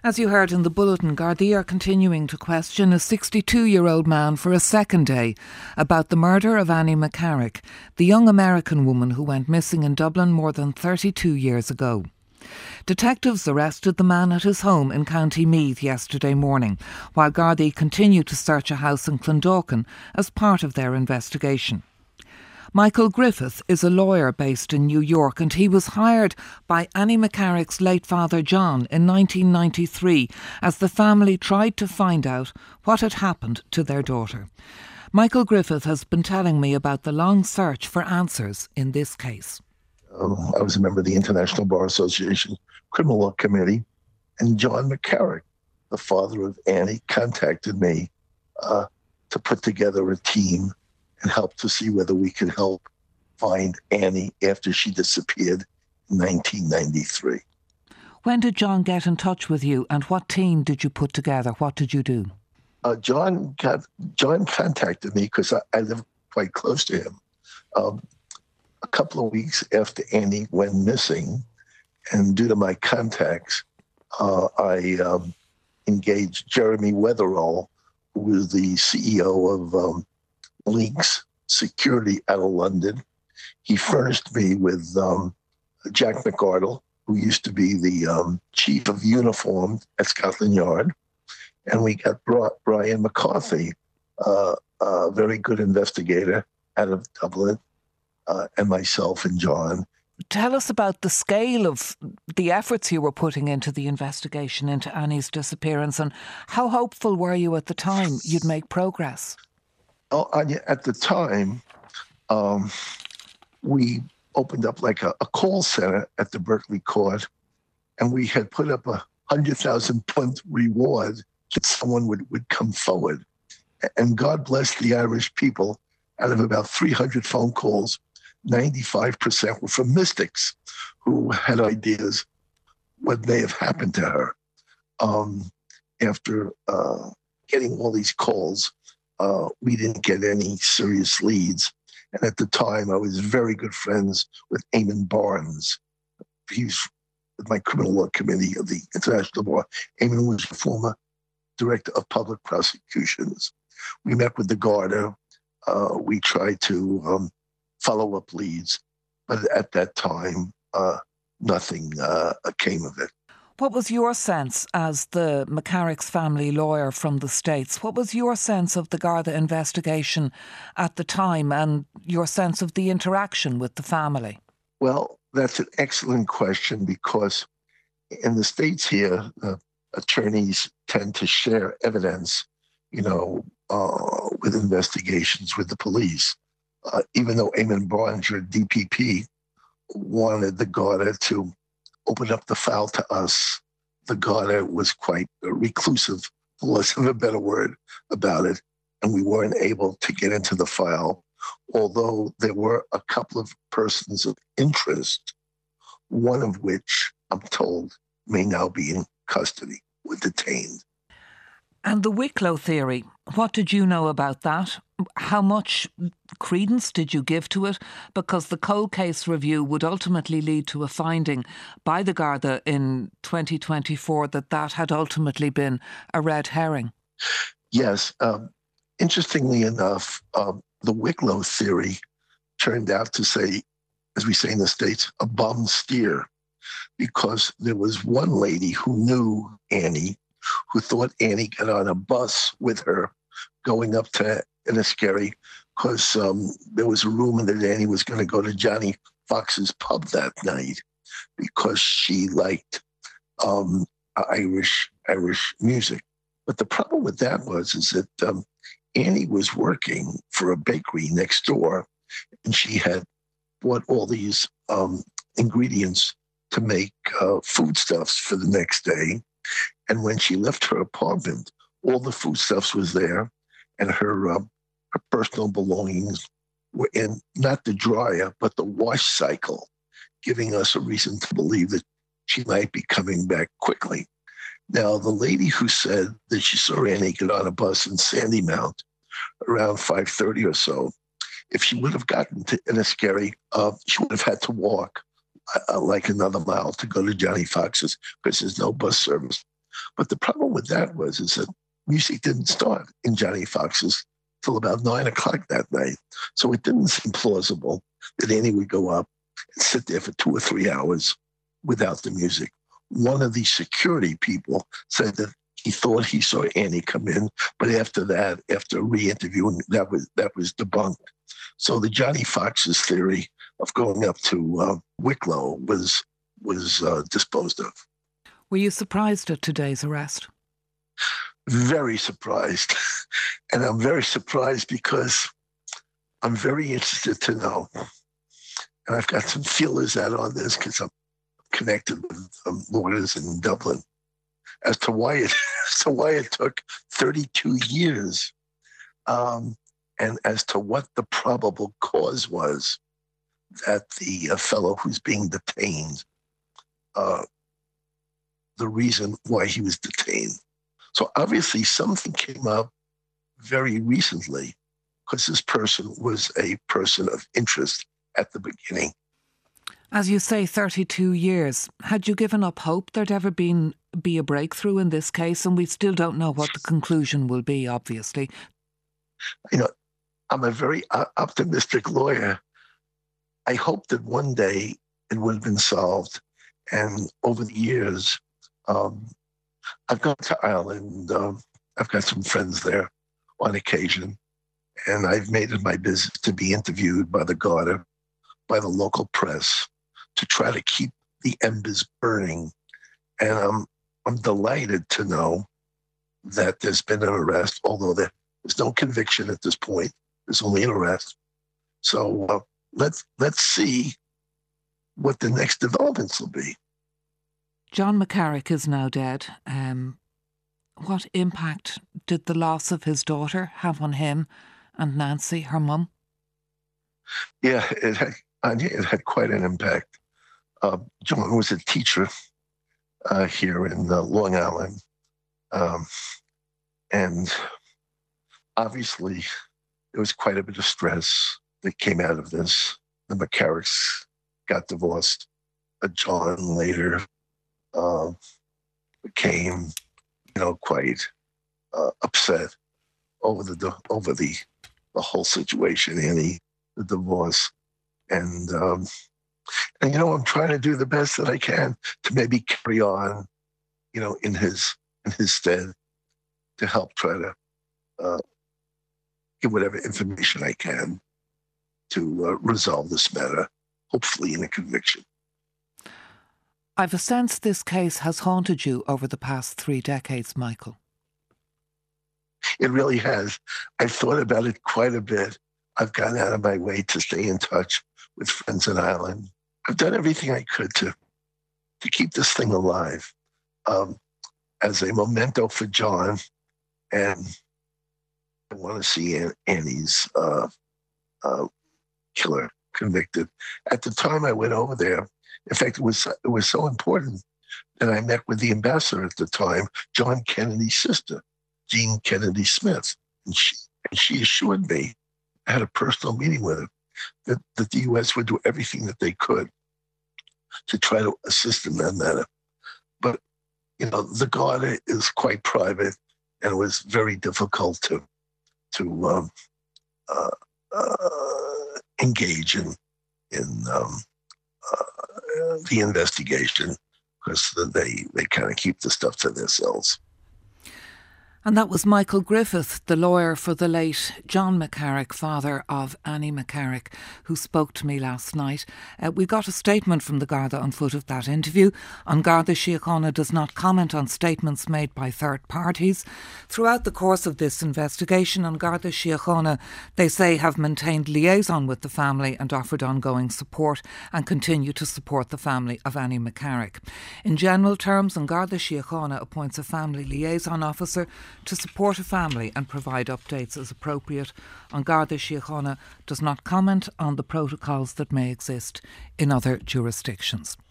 As you heard in the bulletin, Gardaí are continuing to question a 62-year-old man for a second day about the murder of Annie McCarrick, the young American woman who went missing in Dublin more than 32 years ago. Detectives arrested the man at his home in County Meath yesterday morning, while Gardaí continue to search a house in Clondalkin as part of their investigation. Michael Griffith is a lawyer based in New York, and he was hired by Annie McCarrick's late father John in 1993 as the family tried to find out what had happened to their daughter. Michael Griffith has been telling me about the long search for answers in this case. I was a member of the International Bar Association Criminal Law Committee, and John McCarrick, the father of Annie, contacted me to put together a team and help to see whether we could help find Annie after she disappeared in 1993. When did John get in touch with you, and what team did you put together? What did you do? John contacted me because I live quite close to him. A couple of weeks after Annie went missing, and due to my contacts, I engaged Jeremy Weatherall, who was the CEO of Links Security out of London. He furnished me with Jack McArdle, who used to be the chief of uniform at Scotland Yard. And we got Brian McCarthy, a very good investigator out of Dublin, and myself and John. Tell us about the scale of the efforts you were putting into the investigation into Annie's disappearance, and how hopeful were you at the time you'd make progress? Oh, at the time, we opened up like a call center at the Berkeley Court, and we had put up a £100,000 reward that someone would come forward. And God bless the Irish people. Out of about 300 phone calls, 95% were from mystics who had ideas what may have happened to her. After getting all these calls, we didn't get any serious leads. And at the time, I was very good friends with Eamon Barnes. He's with my criminal law committee of the International Bar. Eamon was the former director of public prosecutions. We met with the Garda. We tried to follow up leads. But at that time, nothing came of it. What was your sense as the McCarrick's family lawyer from the States? What was your sense of the Garda investigation at the time and your sense of the interaction with the family? Well, that's an excellent question, because in the States here, attorneys tend to share evidence, with investigations with the police. Even though Eamon Barnes, your DPP, wanted the Garda to open up the file to us, the Garda was quite reclusive, for lack of a better word, about it, and we weren't able to get into the file, although there were a couple of persons of interest, one of which, I'm told, may now be in custody, were detained. And the Wicklow theory, what did you know about that? How much credence did you give to it? Because the cold case review would ultimately lead to a finding by the Garda in 2024 that had ultimately been a red herring. Yes. Interestingly enough, the Wicklow theory turned out to say, as we say in the States, a bum steer, because there was one lady who knew Annie, who thought Annie got on a bus with her going up to Enniskerry, because there was a rumor that Annie was going to go to Johnny Fox's pub that night because she liked Irish music. But the problem with that is that Annie was working for a bakery next door, and she had bought all these ingredients to make foodstuffs for the next day. And when she left her apartment, all the foodstuffs was there, and her personal belongings were in not the dryer, but the wash cycle, giving us a reason to believe that she might be coming back quickly. Now, the lady who said that she saw Annie get on a bus in Sandymount around 5:30 or so, if she would have gotten to Enniskerry, she would have had to walk like another mile to go to Johnny Fox's because there's no bus service. But the problem with that is that music didn't start in Johnny Fox's till about 9 o'clock that night. So it didn't seem plausible that Annie would go up and sit there for 2 or 3 hours without the music. One of the security people said that he thought he saw Annie come in, but after that, after re-interviewing, that was debunked. So the Johnny Fox's theory of going up to Wicklow was disposed of. Were you surprised at today's arrest? Very surprised. And I'm very surprised because I'm very interested to know, and I've got some feelers out on this because I'm connected with lawyers in Dublin, as to why it took 32 years, and as to what the probable cause was that the fellow who's being detained, the reason why he was detained. So obviously something came up very recently because this person was a person of interest at the beginning. As you say, 32 years. Had you given up hope there'd ever be a breakthrough in this case? And we still don't know what the conclusion will be, obviously. You know, I'm a very optimistic lawyer. I hope that one day it would have been solved. And over the years, I've gone to Ireland. I've got some friends there on occasion. And I've made it my business to be interviewed by the Garda, by the local press, to try to keep the embers burning. And I'm delighted to know that there's been an arrest, although there's no conviction at this point. There's only an arrest. So let's see what the next developments will be. John McCarrick is now dead. What impact did the loss of his daughter have on him and Nancy, her mum? Yeah, it had quite an impact. John was a teacher here in Long Island. And obviously, there was quite a bit of stress that came out of this. The McCarricks got divorced. John later became, quite upset over the whole situation, Annie, the divorce, and I'm trying to do the best that I can to maybe carry on, in his stead, to help try to give whatever information I can to resolve this matter, hopefully in a conviction. I've a sense this case has haunted you over the past 3 decades, Michael. It really has. I've thought about it quite a bit. I've gone out of my way to stay in touch with friends in Ireland. I've done everything I could to keep this thing alive as a memento for John. And I want to see Annie's killer convicted. At the time I went over there, in fact, it was so important that I met with the ambassador at the time, John Kennedy's sister, Jean Kennedy Smith. And she assured me, I had a personal meeting with her, that the U.S. would do everything that they could to try to assist in that matter. But, the Garda is quite private, and it was very difficult to engage in the investigation because they kind of keep the stuff to themselves. And that was Michael Griffith, the lawyer for the late John McCarrick, father of Annie McCarrick, who spoke to me last night. We got a statement from the Garda on foot of that interview. An Garda Síochána does not comment on statements made by third parties. Throughout the course of this investigation, An Garda Síochána, they say, have maintained liaison with the family and offered ongoing support and continue to support the family of Annie McCarrick. In general terms, An Garda Síochána appoints a family liaison officer to support a family and provide updates as appropriate. An Garda Síochána does not comment on the protocols that may exist in other jurisdictions.